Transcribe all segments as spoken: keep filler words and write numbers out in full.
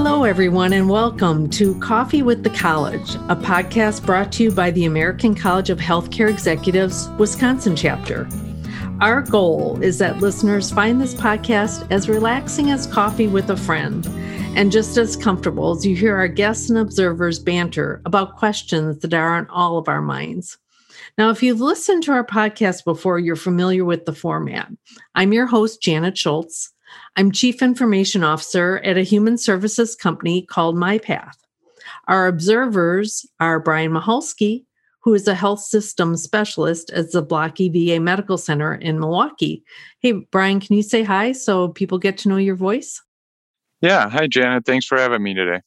Hello, everyone, and welcome to Coffee with the College, a podcast brought to you by the American College of Healthcare Executives, Wisconsin chapter. Our goal is that listeners find this podcast as relaxing as coffee with a friend and just as comfortable as you hear our guests and observers banter about questions that are on all of our minds. Now, if you've listened to our podcast before, you're familiar with the format. I'm your host, Janet Schultz. I'm Chief Information Officer at a human services company called MyPath. Our observers are Brian Mahalski, who is a health systems specialist at Zablocki V A Medical Center in Milwaukee. Hey, Brian, can you say hi so people get to know your voice? Yeah. Hi, Janet. Thanks for having me today.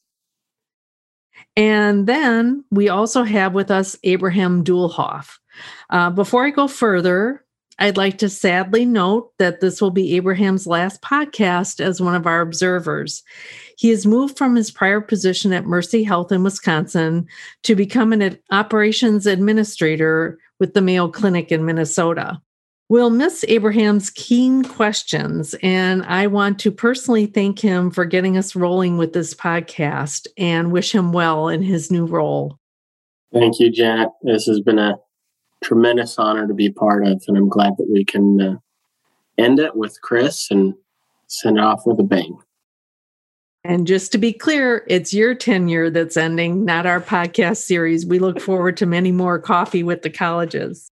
And then we also have with us Abraham Doolhoff. Uh, before I go further, I'd like to sadly note that this will be Abraham's last podcast as one of our observers. He has moved from his prior position at Mercy Health in Wisconsin to become an operations administrator with the Mayo Clinic in Minnesota. We'll miss Abraham's keen questions, and I want to personally thank him for getting us rolling with this podcast and wish him well in his new role. Thank you, Janet. This has been a tremendous honor to be part of, and I'm glad that we can uh, end it with Chris and send it off with a bang. And just to be clear, it's your tenure that's ending, not our podcast series. We look forward to many more Coffee with the Colleges.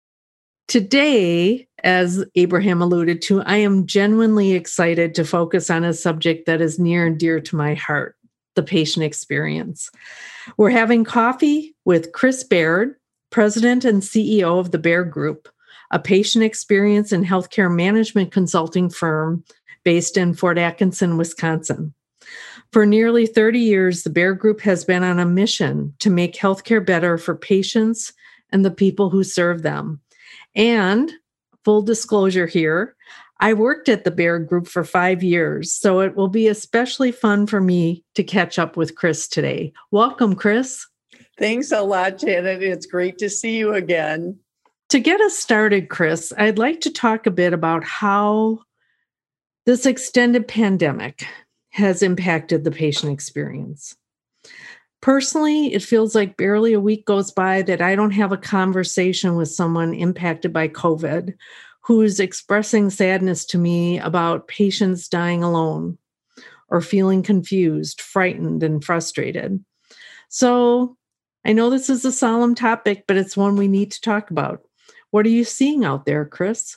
Today, as Abraham alluded to, I am genuinely excited to focus on a subject that is near and dear to my heart, the patient experience. We're having coffee with Chris Baird, President and C E O of the Baird Group, a patient experience and healthcare management consulting firm based in Fort Atkinson, Wisconsin. For nearly thirty years, the Baird Group has been on a mission to make healthcare better for patients and the people who serve them. And full disclosure here, I worked at the Baird Group for five years, so it will be especially fun for me to catch up with Chris today. Welcome, Chris. Thanks a lot, Janet. It's great to see you again. To get us started, Chris, I'd like to talk a bit about how this extended pandemic has impacted the patient experience. Personally, it feels like barely a week goes by that I don't have a conversation with someone impacted by COVID who's expressing sadness to me about patients dying alone or feeling confused, frightened, and frustrated. So I know this is a solemn topic, but it's one we need to talk about. What are you seeing out there, Chris?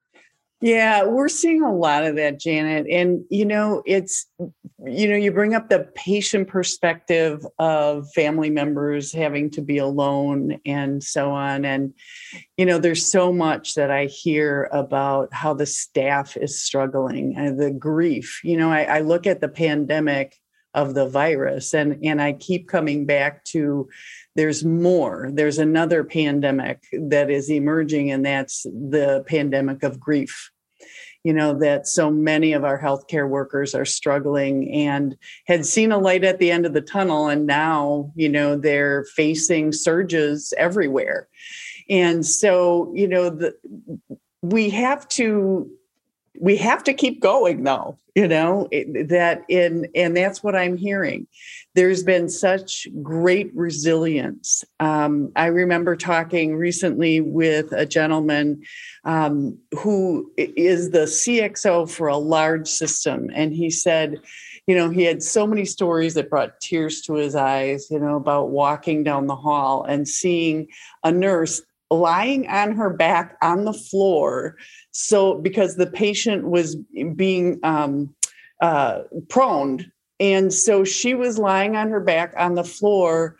Yeah, we're seeing a lot of that, Janet. And, you know, it's, you know, you bring up the patient perspective of family members having to be alone and so on. And, you know, there's so much that I hear about how the staff is struggling and the grief. You know, I, I look at the pandemic of the virus and, and I keep coming back to there's more. There's another pandemic that is emerging, and that's the pandemic of grief. You know, that so many of our healthcare workers are struggling and had seen a light at the end of the tunnel. And now, you know, they're facing surges everywhere. And so, you know, the, we have to We have to keep going, though, you know, it, that in, and that's what I'm hearing. There's been such great resilience. Um, I remember talking recently with a gentleman um, who is the C X O for a large system. And he said, you know, he had so many stories that brought tears to his eyes, you know, about walking down the hall and seeing a nurse lying on her back on the floor. So because the patient was being um, uh, proned. And so she was lying on her back on the floor,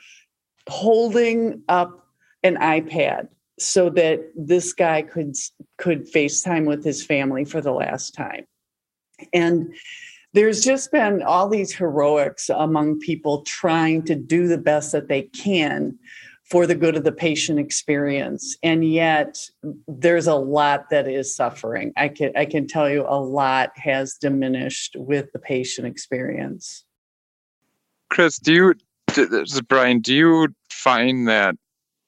holding up an iPad so that this guy could, could FaceTime with his family for the last time. And there's just been all these heroics among people trying to do the best that they can for the good of the patient experience. And yet there's a lot that is suffering. I can, I can tell you a lot has diminished with the patient experience. Chris, do you, this is Brian, do you find that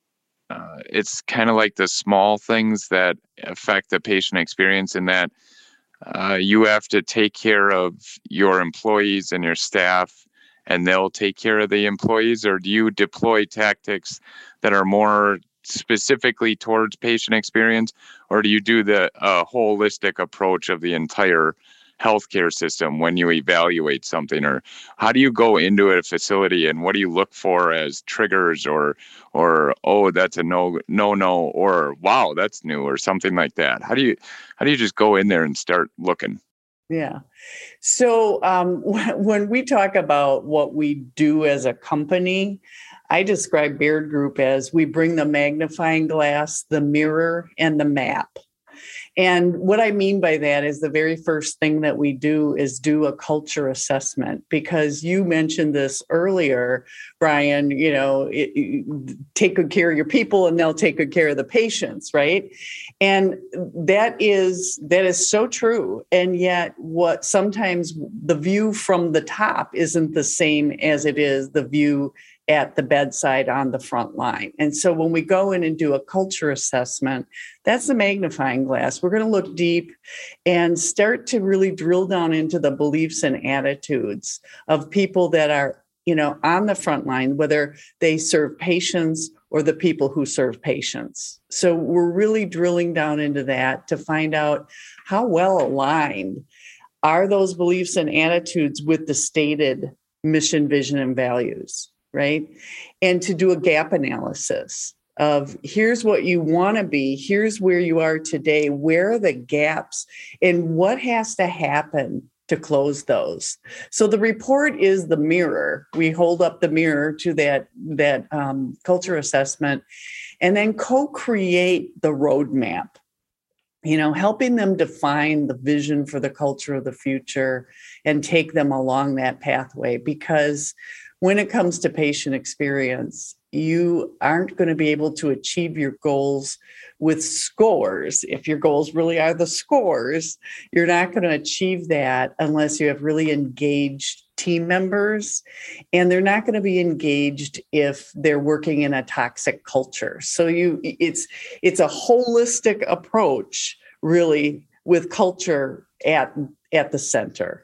uh, it's kind of like the small things that affect the patient experience in that uh, you have to take care of your employees and your staff and they'll take care of the employees? Or do you deploy tactics that are more specifically towards patient experience? Or do you do the uh, holistic approach of the entire healthcare system when you evaluate something? Or how do you go into a facility and what do you look for as triggers, or or oh, that's a no no no, or wow, that's new, or something like that? How do you how do you just go in there and start looking? Yeah. So um, when we talk about what we do as a company, I describe Baird Group as we bring the magnifying glass, the mirror, and the map. And what I mean by that is the very first thing that we do is do a culture assessment, because you mentioned this earlier, Brian, you know, it, it, take good care of your people and they'll take good care of the patients, right? And that is that is so true. And yet what sometimes the view from the top isn't the same as it is the view at the bedside on the front line. And so when we go in and do a culture assessment, that's the magnifying glass. We're going to look deep and start to really drill down into the beliefs and attitudes of people that are, you know, on the front line, whether they serve patients or the people who serve patients. So we're really drilling down into that to find out how well aligned are those beliefs and attitudes with the stated mission, vision, and values. Right? And to do a gap analysis of here's what you want to be, here's where you are today, where are the gaps, and what has to happen to close those. So the report is the mirror. We hold up the mirror to that, that um, culture assessment and then co-create the roadmap, you know, helping them define the vision for the culture of the future and take them along that pathway. Because when it comes to patient experience, you aren't going to be able to achieve your goals with scores. If your goals really are the scores, you're not going to achieve that unless you have really engaged team members, and they're not going to be engaged if they're working in a toxic culture. So you, it's it's a holistic approach, really, with culture at at the center.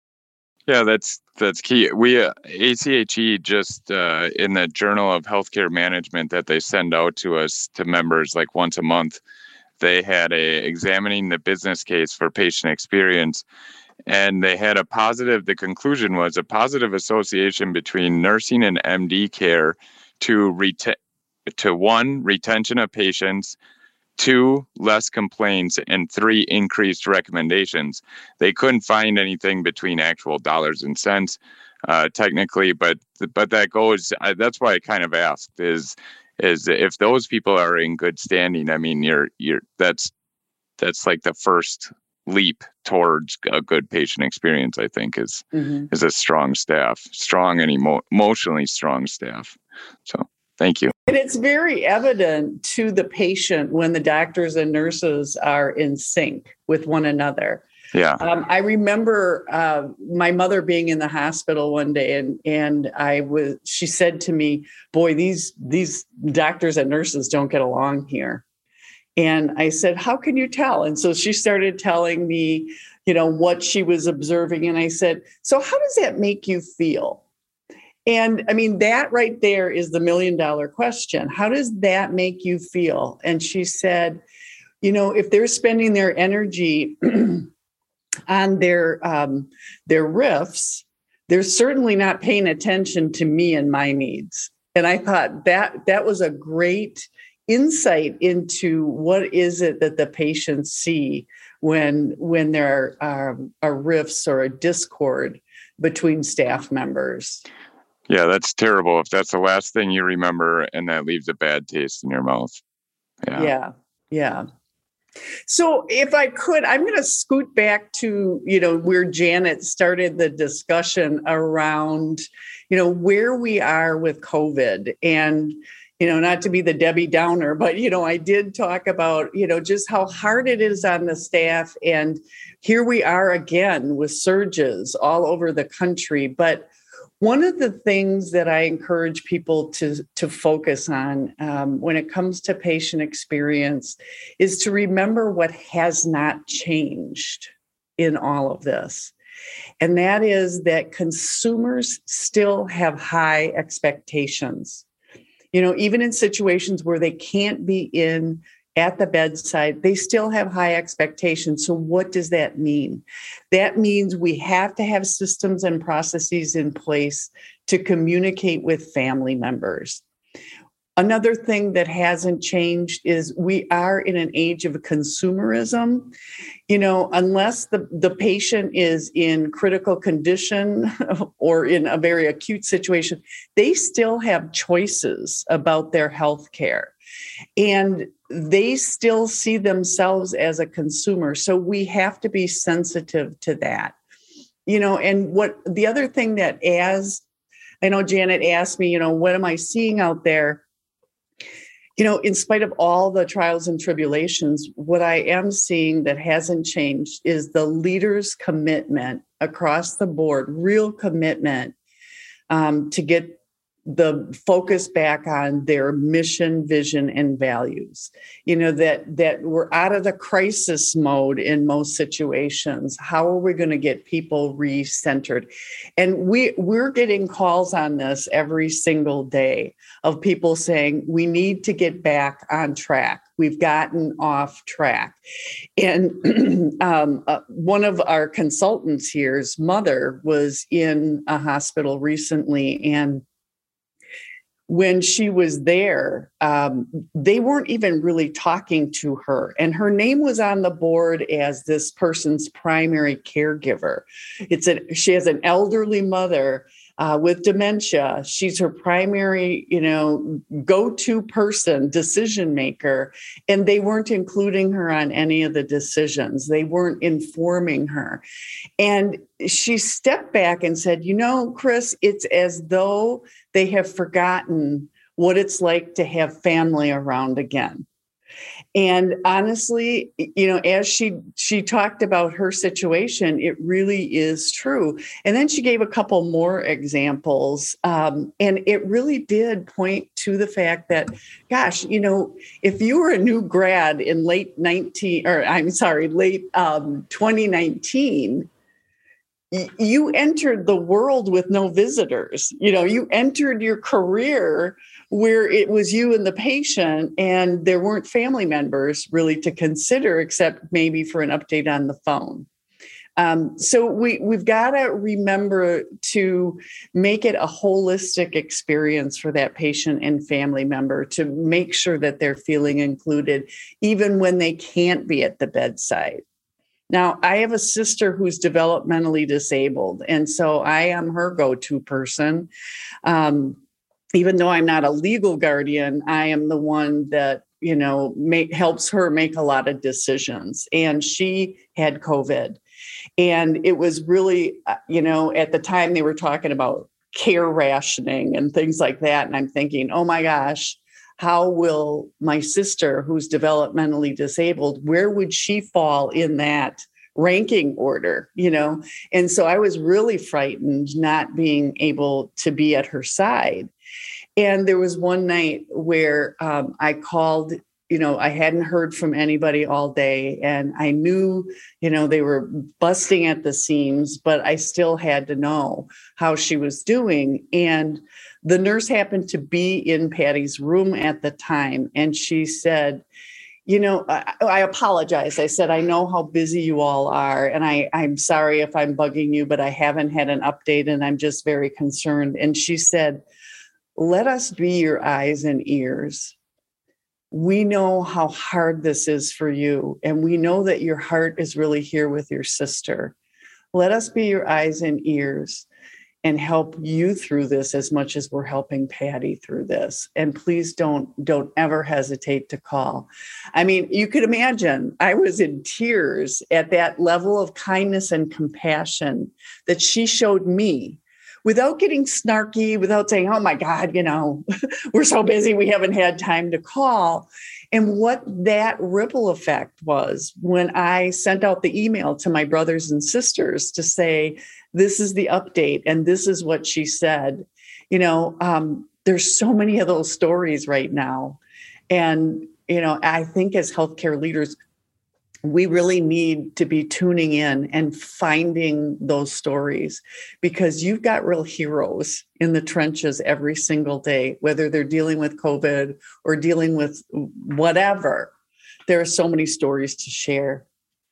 Yeah, that's that's key. We uh, A C H E just uh, in the Journal of Healthcare Management that they send out to us to members like once a month, they had a examining the business case for patient experience, and they had a positive. The conclusion was a positive association between nursing and M D care to reta- to one, retention of patients, two, less complaints, and three, increased recommendations. They couldn't find anything between actual dollars and cents, uh, technically, but but that goes. Uh, that's why I kind of asked is is if those people are in good standing. I mean, you're you're that's that's like the first leap towards a good patient experience. I think is mm-hmm. is a strong staff, strong and emo- emotionally strong staff. So. Thank you. And it's very evident to the patient when the doctors and nurses are in sync with one another. Yeah. Um, I remember uh, my mother being in the hospital one day, and and I was. She said to me, "Boy, these these doctors and nurses don't get along here." And I said, "How can you tell?" And so she started telling me, you know, what she was observing, and I said, "So how does that make you feel?" And I mean, that right there is the million dollar question. How does that make you feel? And she said, you know, if they're spending their energy on their um, their riffs, they're certainly not paying attention to me and my needs. And I thought that that was a great insight into what is it that the patients see when when there are, um, are rifts or a discord between staff members. Yeah, that's terrible if that's the last thing you remember and that leaves a bad taste in your mouth. Yeah. Yeah. Yeah. So if I could, I'm going to scoot back to, you know, where Janet started the discussion around, you know, where we are with COVID. And, you know, not to be the Debbie Downer, but, you know, I did talk about, you know, just how hard it is on the staff. And here we are again with surges all over the country. But one of the things that I encourage people to, to focus on um, when it comes to patient experience is to remember what has not changed in all of this. And that is that consumers still have high expectations. You know, even in situations where they can't be in at the bedside, they still have high expectations. So what does that mean? That means we have to have systems and processes in place to communicate with family members. Another thing that hasn't changed is we are in an age of consumerism. You know, unless the, the patient is in critical condition or in a very acute situation, they still have choices about their health care. And they still see themselves as a consumer. So we have to be sensitive to that. You know, and what the other thing that, as I know Janet asked me, you know, what am I seeing out there? You know, in spite of all the trials and tribulations, what I am seeing that hasn't changed is the leaders' commitment across the board, real commitment um, to get the focus back on their mission, vision, and values. You know, that that we're out of the crisis mode in most situations. How are we going to get people re-centered? And we, we're getting calls on this every single day of people saying, we need to get back on track. We've gotten off track. And um, uh, one of our consultants here's mother was in a hospital recently, and when she was there, um, they weren't even really talking to her. And her name was on the board as this person's primary caregiver. It's a, she has an elderly mother uh, with dementia. She's her primary, you know, go-to person, decision maker. And they weren't including her on any of the decisions. They weren't informing her. And she stepped back and said, you know, Chris, it's as though they have forgotten what it's like to have family around again. And honestly, you know, as she she talked about her situation, it really is true. And then she gave a couple more examples. Um, and it really did point to the fact that, gosh, you know, if you were a new grad in late nineteen, or I'm sorry, late um, twenty nineteen, you entered the world with no visitors. You know, you entered your career where it was you and the patient, and there weren't family members really to consider, except maybe for an update on the phone. Um, so we, we've got to remember to make it a holistic experience for that patient and family member, to make sure that they're feeling included, even when they can't be at the bedside. Now, I have a sister who's developmentally disabled, and so I am her go-to person. Um, even though I'm not a legal guardian, I am the one that, you know, make, helps her make a lot of decisions. And she had COVID. And it was really, you know, at the time they were talking about care rationing and things like that. And I'm thinking, oh my gosh, how will my sister, who's developmentally disabled, where would she fall in that ranking order, you know? And so I was really frightened not being able to be at her side. And there was one night where um, I called, you know, I hadn't heard from anybody all day, and I knew, you know, they were busting at the seams, but I still had to know how she was doing. And the nurse happened to be in Patty's room at the time, and she said, you know, I, I apologize. I said, I know how busy you all are, and I, I'm sorry if I'm bugging you, but I haven't had an update, and I'm just very concerned. And she said, let us be your eyes and ears. We know how hard this is for you, and we know that your heart is really here with your sister. Let us be your eyes and ears and help you through this as much as we're helping Patty through this. And please don't, don't ever hesitate to call. I mean, you could imagine I was in tears at that level of kindness and compassion that she showed me, without getting snarky, without saying, oh my God, you know, we're so busy, we haven't had time to call. And what that ripple effect was when I sent out the email to my brothers and sisters to say, this is the update and this is what she said. You know, um, there's so many of those stories right now. And, you know, I think as healthcare leaders, we really need to be tuning in and finding those stories, because you've got real heroes in the trenches every single day, whether they're dealing with COVID or dealing with whatever. There are so many stories to share.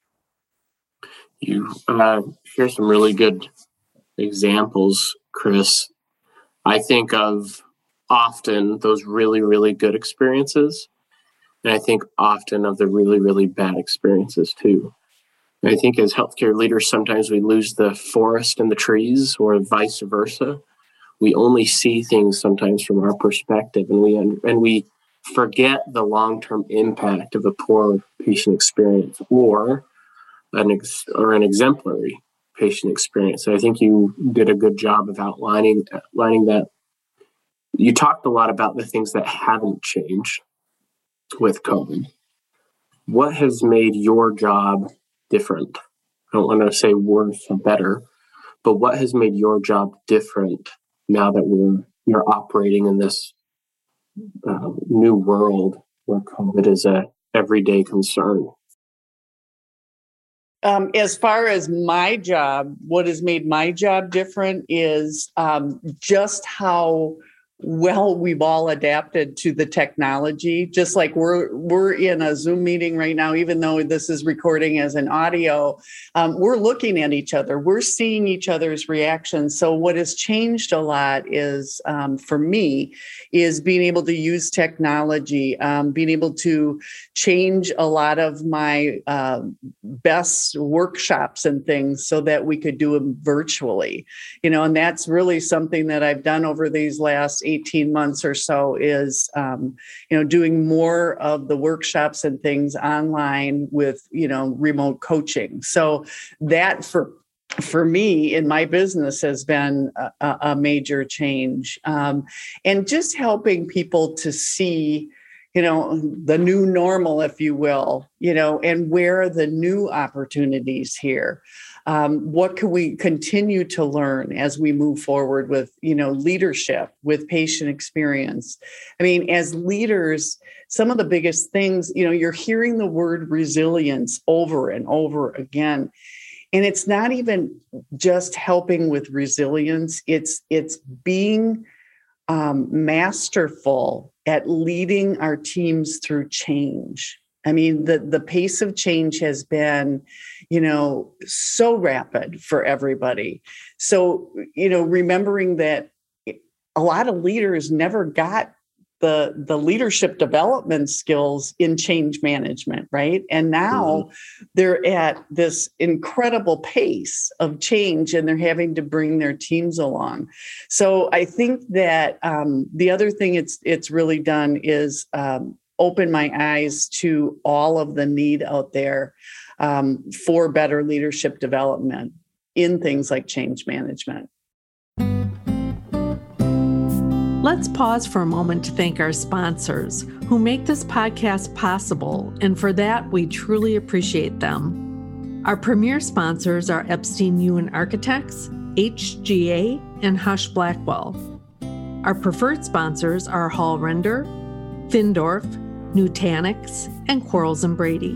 You uh, share some really good examples, Chris. I think of often those really, really good experiences. And I think often of the really, really bad experiences too. And I think as healthcare leaders, sometimes we lose the forest and the trees, or vice versa. We only see things sometimes from our perspective, and we and we forget the long-term impact of a poor patient experience or an ex, or an exemplary patient experience. And I think you did a good job of outlining outlining that. You talked a lot about the things that haven't changed with COVID. What has made your job different? I don't want to say worse or better, but what has made your job different now that we're you're operating in this uh, new world where COVID is a everyday concern? Um, as far as my job, what has made my job different is um, just how well we've all adapted to the technology. Just like we're we're in a Zoom meeting right now, even though this is recording as an audio, um, we're looking at each other. We're seeing each other's reactions. So what has changed a lot is, um, for me, is being able to use technology, um, being able to change a lot of my uh, best workshops and things so that we could do them virtually. You know, and that's really something that I've done over these last eighteen months or so is, um, you know, doing more of the workshops and things online with, you know, remote coaching. So that for for me in my business has been a, a major change, um, and just helping people to see, you know, the new normal, if you will, you know, and where are the new opportunities here? Um, what can we continue to learn as we move forward with, you know, leadership, with patient experience? I mean, as leaders, some of the biggest things, you know, you're hearing the word resilience over and over again. And it's not even just helping with resilience. It's, it's being um, masterful at leading our teams through change. I mean, the, the pace of change has been, you know, so rapid for everybody. So, you know, remembering that a lot of leaders never got the, the leadership development skills in change management, right? And now mm-hmm. they're at this incredible pace of change and they're having to bring their teams along. So I think that um, the other thing it's it's really done is um, open my eyes to all of the need out there um, for better leadership development in things like change management. Let's pause for a moment to thank our sponsors who make this podcast possible, and for that, we truly appreciate them. Our premier sponsors are Epstein Ewen Architects, H G A, and Hush Blackwell. Our preferred sponsors are Hall Render, Findorf, Nutanix, and Quarles and Brady.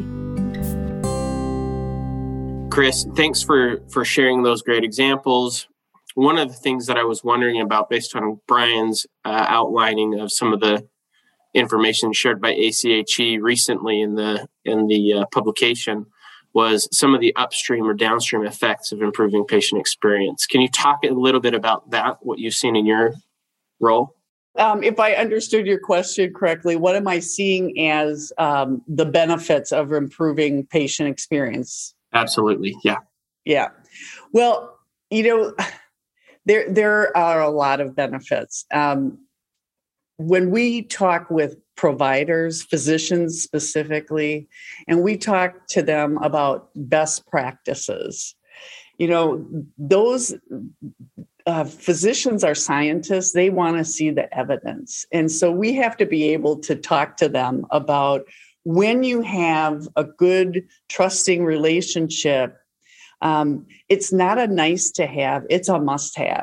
Chris, thanks for, for sharing those great examples. One of the things that I was wondering about based on Brian's uh, outlining of some of the information shared by A C H E recently in the in the uh, publication was some of the upstream or downstream effects of improving patient experience. Can you talk a little bit about that, what you've seen in your role? Um, if I understood your question correctly, what am I seeing as um, the benefits of improving patient experience? Absolutely. Yeah. Yeah. Well, you know, there there are a lot of benefits. Um, when we talk with providers, physicians specifically, and we talk to them about best practices, you know, those Uh, physicians are scientists. They want to see the evidence. And so we have to be able to talk to them about when you have a good, trusting relationship, um, it's not a nice to have, it's a must have.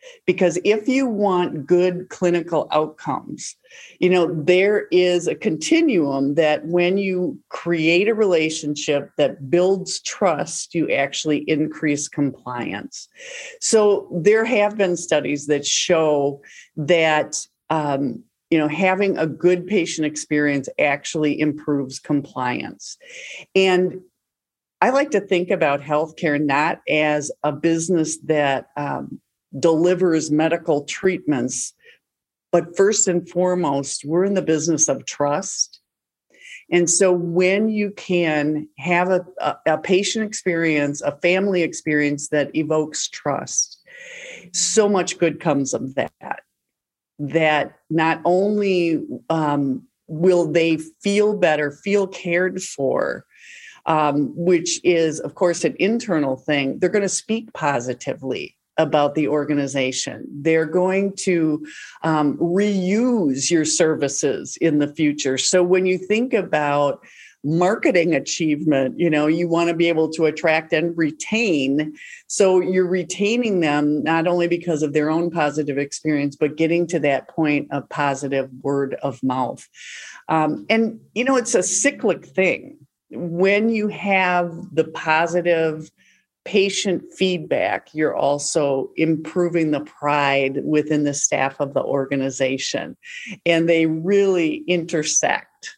Because if you want good clinical outcomes, you know, there is a continuum that when you create a relationship that builds trust, you actually increase compliance. So there have been studies that show that, um, you know, having a good patient experience actually improves compliance. And I like to think about healthcare not as a business that um, delivers medical treatments, but first and foremost, we're in the business of trust. And so when you can have a, a, a patient experience, a family experience that evokes trust, so much good comes of that. That not only um, will they feel better, feel cared for, um, which is, of course, an internal thing, they're going to speak positively about the organization. They're going to um, reuse your services in the future. So when you think about marketing achievement, you know, you want to be able to attract and retain. So you're retaining them not only because of their own positive experience, but getting to that point of positive word of mouth. Um, and, you know, it's a cyclic thing. When you have the positive patient feedback, you're also improving the pride within the staff of the organization, and they really intersect.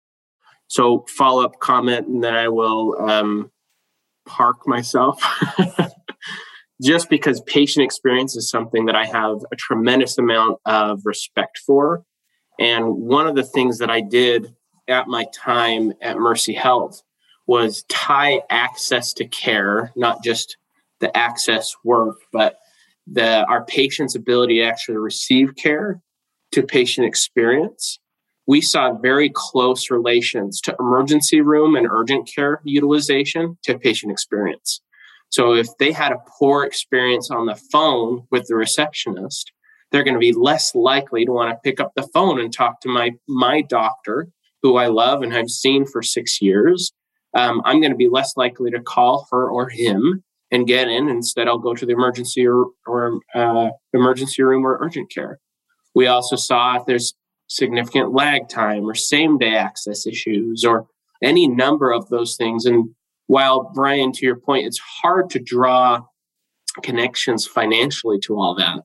So follow-up comment, and then I will um, park myself. Just because patient experience is something that I have a tremendous amount of respect for. And one of the things that I did at my time at Mercy Health was tie access to care, not just the access work, but the our patient's ability to actually receive care to patient experience. We saw very close relations to emergency room and urgent care utilization to patient experience. So if they had a poor experience on the phone with the receptionist, they're going to be less likely to want to pick up the phone and talk to my, my doctor, who I love and have seen for six years. Um, I'm going to be less likely to call her or him and get in. Instead, I'll go to the emergency or, or uh, emergency room or urgent care. We also saw if there's significant lag time or same day access issues or any number of those things. And while, Brian, to your point, it's hard to draw connections financially to all that,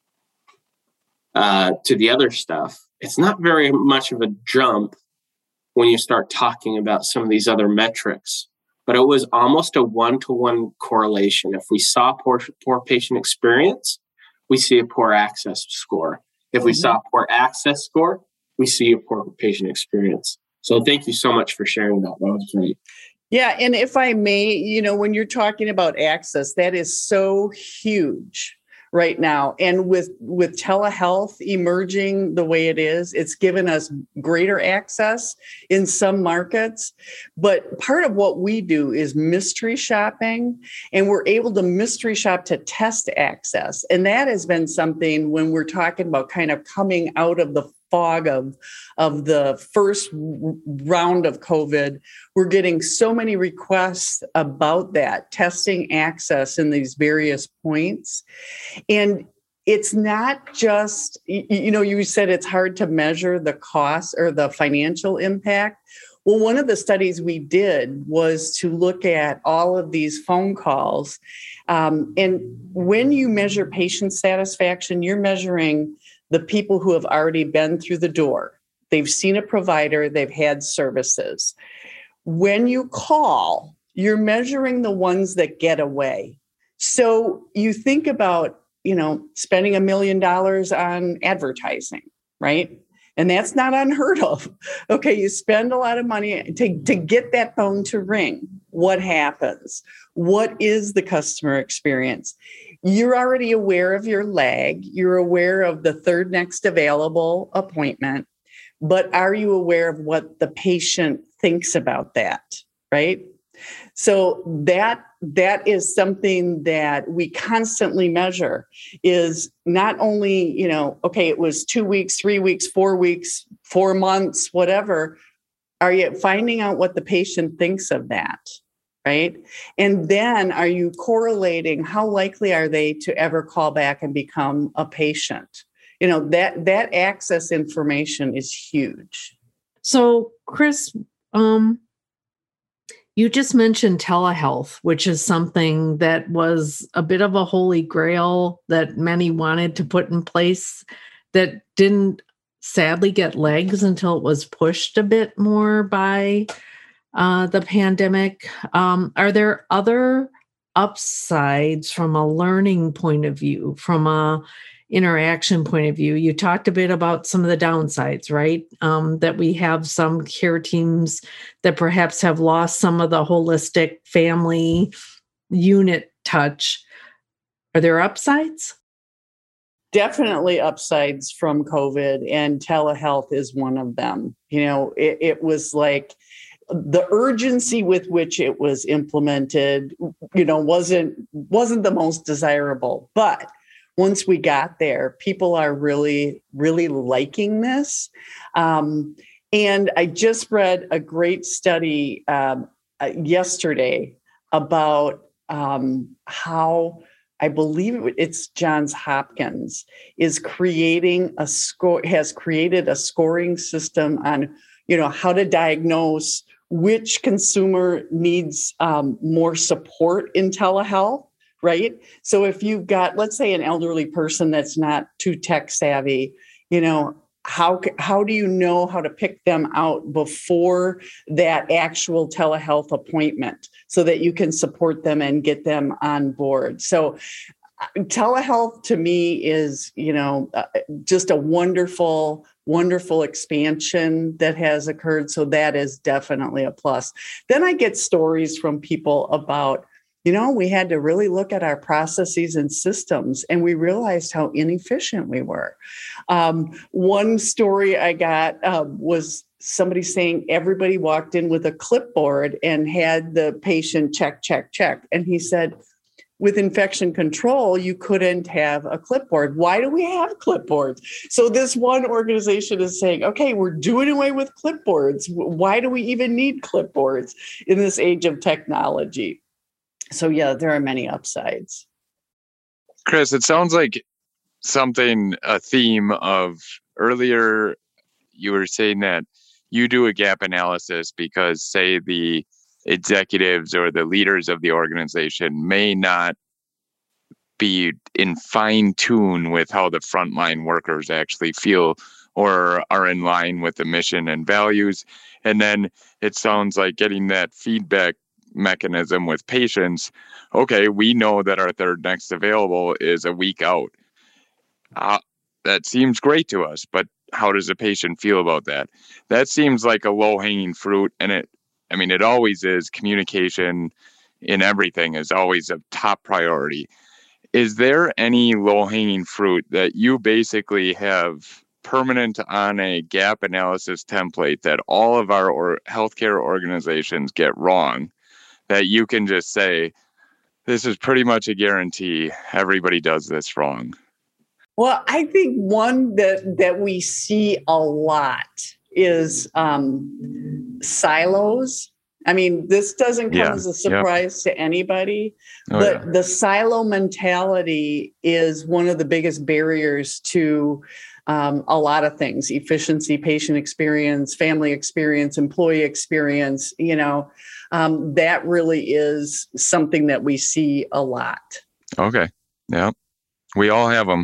uh, to the other stuff, it's not very much of a jump when you start talking about some of these other metrics. But it was almost a one-to-one correlation. If we saw poor, poor patient experience, we see a poor access score. If we mm-hmm. saw a poor access score, we see a poor patient experience. So thank you so much for sharing that. That was great. Yeah. And if I may, you know, when you're talking about access, that is so huge right now. And with, with telehealth emerging the way it is, it's given us greater access in some markets. But part of what we do is mystery shopping, and we're able to mystery shop to test access. And that has been something when we're talking about kind of coming out of the fog of, of the first round of COVID, we're getting so many requests about that, testing access in these various points. And it's not just, you know, you said it's hard to measure the cost or the financial impact. Well, one of the studies we did was to look at all of these phone calls. Um, and when you measure patient satisfaction, you're measuring the people who have already been through the door. They've seen a provider, they've had services. When you call, you're measuring the ones that get away. So you think about, you know, spending a million dollars on advertising, right? And that's not unheard of. Okay, you spend a lot of money to, to get that phone to ring. What happens? What is the customer experience? You're already aware of your lag. You're aware of the third next available appointment. But are you aware of what the patient thinks about that, right? So that that is something that we constantly measure, is not only, you know, okay, it was two weeks, three weeks, four weeks, four months, whatever. Are you finding out what the patient thinks of that? right? And then are you correlating how likely are they to ever call back and become a patient? You know, that that access information is huge. So, Chris, um, you just mentioned telehealth, which is something that was a bit of a holy grail that many wanted to put in place that didn't sadly get legs until it was pushed a bit more by uh, the pandemic. Um, are there other upsides from a learning point of view, from a interaction point of view? You talked a bit about some of the downsides, right? Um, that we have some care teams that perhaps have lost some of the holistic family unit touch. Are there upsides? Definitely upsides from COVID, and telehealth is one of them. You know, it, it was like the urgency with which it was implemented, you know, wasn't wasn't the most desirable. But once we got there, people are really, really liking this. Um, and I just read a great study um, uh, yesterday about um, how I believe it's Johns Hopkins is creating a score, has created a scoring system on, you know, how to diagnose which consumer needs um, more support in telehealth. Right. So if you've got, let's say, an elderly person that's not too tech savvy, you know, how how do you know how to pick them out before that actual telehealth appointment so that you can support them and get them on board? So telehealth to me is, you know, uh, just a wonderful, wonderful expansion that has occurred. So that is definitely a plus. Then I get stories from people about, you know, we had to really look at our processes and systems, and we realized how inefficient we were. Um, one story I got uh, was somebody saying everybody walked in with a clipboard and had the patient check, check, check. And he said, with infection control, you couldn't have a clipboard. Why do we have clipboards? So this one organization is saying, okay, we're doing away with clipboards. Why do we even need clipboards in this age of technology? So, yeah, there are many upsides. Chris, it sounds like something, a theme of earlier, you were saying that you do a gap analysis because, say, the executives or the leaders of the organization may not be in fine tune with how the frontline workers actually feel or are in line with the mission and values. And then it sounds like getting that feedback mechanism with patients. Okay, we know that our third next available is a week out. Uh, that seems great to us, but how does a patient feel about that? That seems like a low-hanging fruit, and it, I mean, it always is. Communication in everything is always a top priority. Is there any low-hanging fruit that you basically have permanent on a gap analysis template that all of our or healthcare organizations get wrong, that you can just say, this is pretty much a guarantee everybody does this wrong? Well, I think one that, that we see a lot is um, silos. I mean, this doesn't come yeah. as a surprise yep. to anybody, oh, but yeah. the silo mentality is one of the biggest barriers to um, a lot of things: efficiency, patient experience, family experience, employee experience. You know, um, that really is something that we see a lot. Okay. Yeah. We all have them.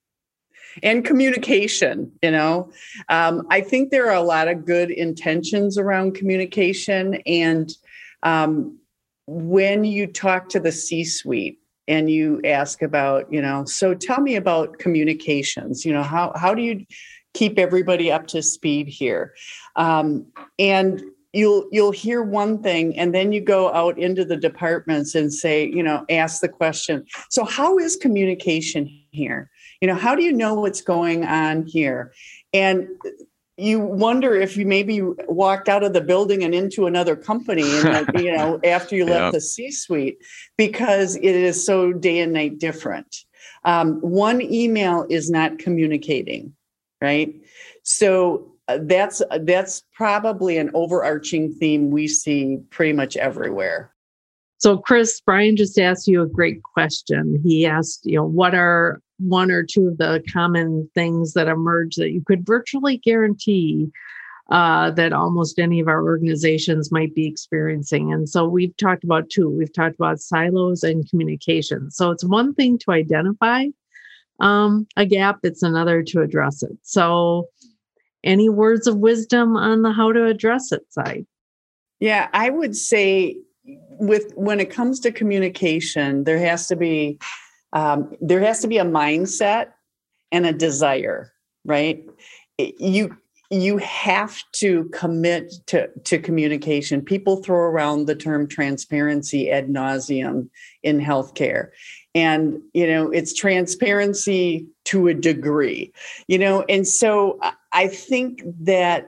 And communication, you know, um, I think there are a lot of good intentions around communication. And um, when you talk to the C-suite and you ask about, you know, so tell me about communications, you know, how, how do you keep everybody up to speed here? Um, and you'll, you'll hear one thing, and then you go out into the departments and say, you know, ask the question, so how is communication here? You know, how do you know what's going on here? And you wonder if you maybe walked out of the building and into another company, and you know, after you left yep. the C-suite, because it is so day and night different. Um, one email is not communicating, right? So uh, that's that's probably an overarching theme we see pretty much everywhere. So, Chris, Brian just asked you a great question. He asked, you know, what are one or two of the common things that emerge that you could virtually guarantee uh, that almost any of our organizations might be experiencing? And so we've talked about two. We've talked about silos and communication. So it's one thing to identify um, a gap. It's another to address it. So any words of wisdom on the how to address it side? Yeah, I would say with when it comes to communication, there has to be um, there has to be a mindset and a desire, right? You you have to commit to, to communication. People throw around the term transparency ad nauseum in healthcare. And, you know, it's transparency to a degree, you know, and so I think that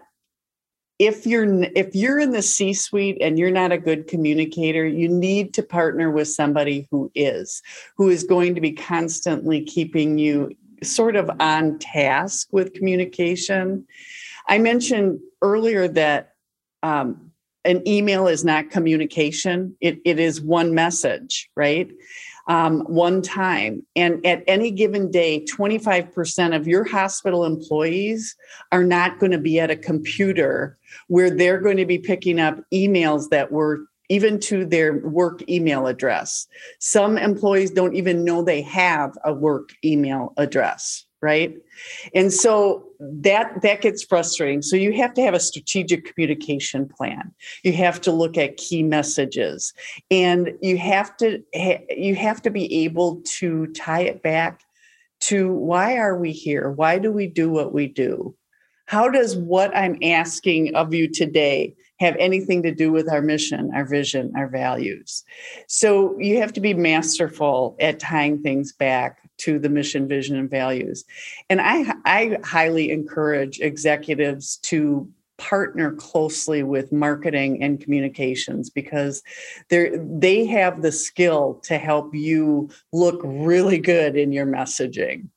if you're if you're in the C-suite and you're not a good communicator, you need to partner with somebody who is, who is going to be constantly keeping you sort of on task with communication. I mentioned earlier that um, an email is not communication. It, it is one message, right? Um, one time. And at any given day, twenty-five percent of your hospital employees are not going to be at a computer where they're going to be picking up emails that were even to their work email address. Some employees don't even know they have a work email address, right? And so that that gets frustrating. So you have to have a strategic communication plan. You have to look at key messages, and you have to you have to be able to tie it back to why are we here? Why do we do what we do? How does what I'm asking of you today have anything to do with our mission, our vision, our values? So you have to be masterful at tying things back to the mission, vision, and values. And I, I highly encourage executives to partner closely with marketing and communications because they they have the skill to help you look really good in your messaging.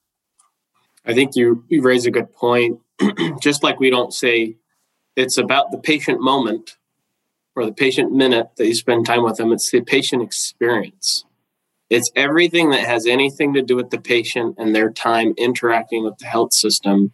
I think you, you raise a good point. Just like we don't say it's about the patient moment or the patient minute that you spend time with them, it's the patient experience. It's everything that has anything to do with the patient and their time interacting with the health system.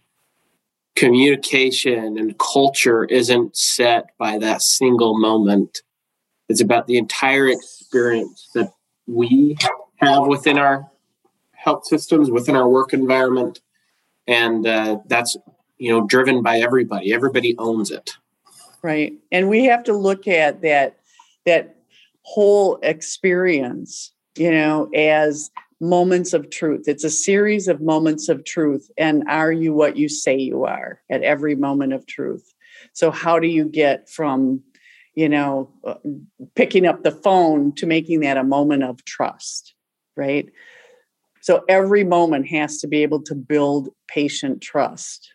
Communication and culture isn't set by that single moment. It's about the entire experience that we have within our health systems, within our work environment. And uh, that's, you know, driven by everybody. Everybody owns it. Right. And we have to look at that, that whole experience, you know, as moments of truth. It's a series of moments of truth. And are you what you say you are at every moment of truth? So how do you get from, you know, picking up the phone to making that a moment of trust, right? So every moment has to be able to build patient trust.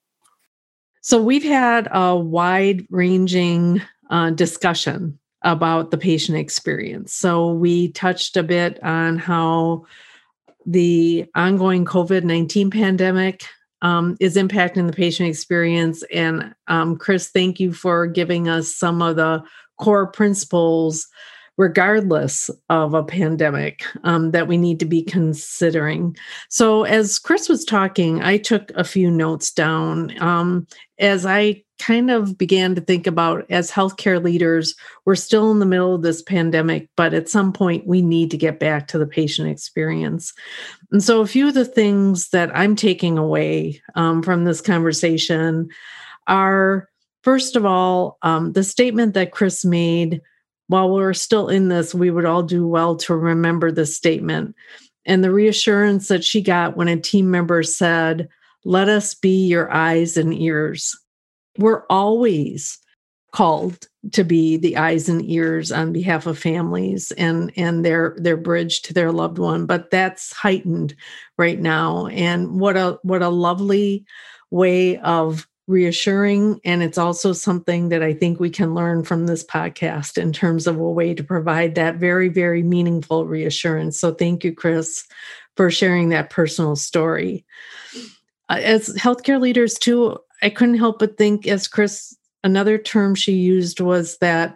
So we've had a wide-ranging uh, discussion about the patient experience. So we touched a bit on how the ongoing COVID nineteen pandemic um, is impacting the patient experience. And um, Chris, thank you for giving us some of the core principles regardless of a pandemic um, that we need to be considering. So as Chris was talking, I took a few notes down um, as I kind of began to think about, as healthcare leaders, we're still in the middle of this pandemic, but at some point we need to get back to the patient experience. And so a few of the things that I'm taking away um, from this conversation are, first of all, um, the statement that Chris made, while we're still in this, we would all do well to remember this statement, and the reassurance that she got when a team member said, "Let us be your eyes and ears." We're always called to be the eyes and ears on behalf of families and, and their, their bridge to their loved one, but that's heightened right now. And what a what a lovely way of reassuring. And it's also something that I think we can learn from this podcast in terms of a way to provide that very, very meaningful reassurance. So thank you, Chris, for sharing that personal story. Uh, as healthcare leaders too, I couldn't help but think, as Chris, another term she used was that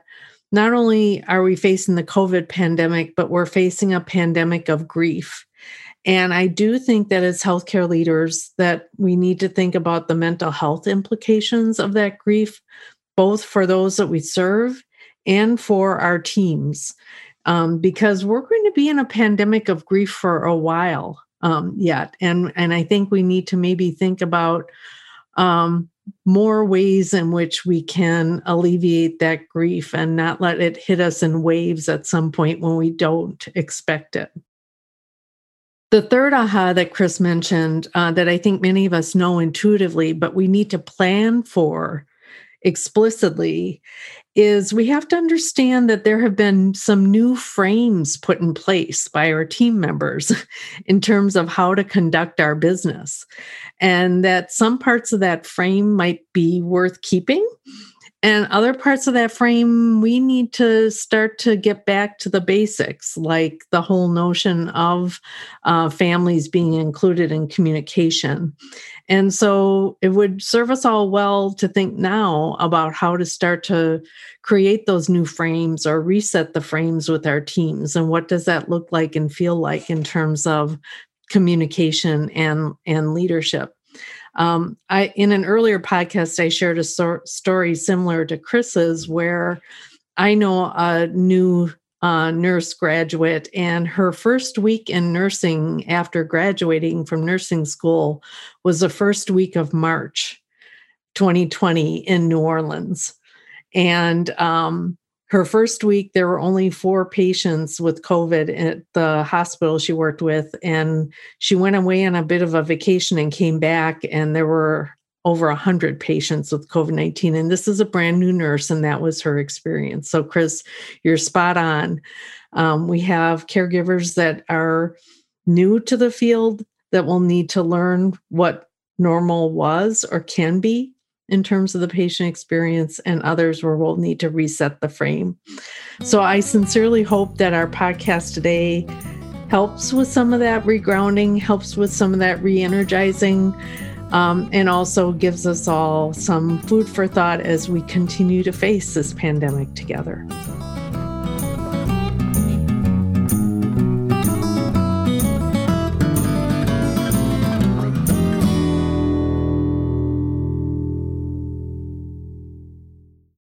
not only are we facing the COVID pandemic, but we're facing a pandemic of grief. And I do think that as healthcare leaders, that we need to think about the mental health implications of that grief, both for those that we serve and for our teams, um, because we're going to be in a pandemic of grief for a while um, yet. And, and I think we need to maybe think about um, more ways in which we can alleviate that grief and not let it hit us in waves at some point when we don't expect it. The third aha that Chris mentioned, uh, that I think many of us know intuitively, but we need to plan for explicitly, is we have to understand that there have been some new frames put in place by our team members in terms of how to conduct our business, and that some parts of that frame might be worth keeping. And other parts of that frame, we need to start to get back to the basics, like the whole notion of uh, families being included in communication. And so it would serve us all well to think now about how to start to create those new frames or reset the frames with our teams. And what does that look like and feel like in terms of communication and, and leadership? Um, I, in an earlier podcast, I shared a so- story similar to Chris's, where I know a new uh, nurse graduate, and her first week in nursing after graduating from nursing school was the first week of March twenty twenty in New Orleans. And um, her first week, there were only four patients with COVID at the hospital she worked with. And she went away on a bit of a vacation and came back, and there were over one hundred patients with COVID nineteen. And this is a brand new nurse, and that was her experience. So, Chris, you're spot on. Um, we have caregivers that are new to the field that will need to learn what normal was or can be in terms of the patient experience, and others where we'll need to reset the frame. So I sincerely hope that our podcast today helps with some of that regrounding, helps with some of that re-energizing, um, and also gives us all some food for thought as we continue to face this pandemic together.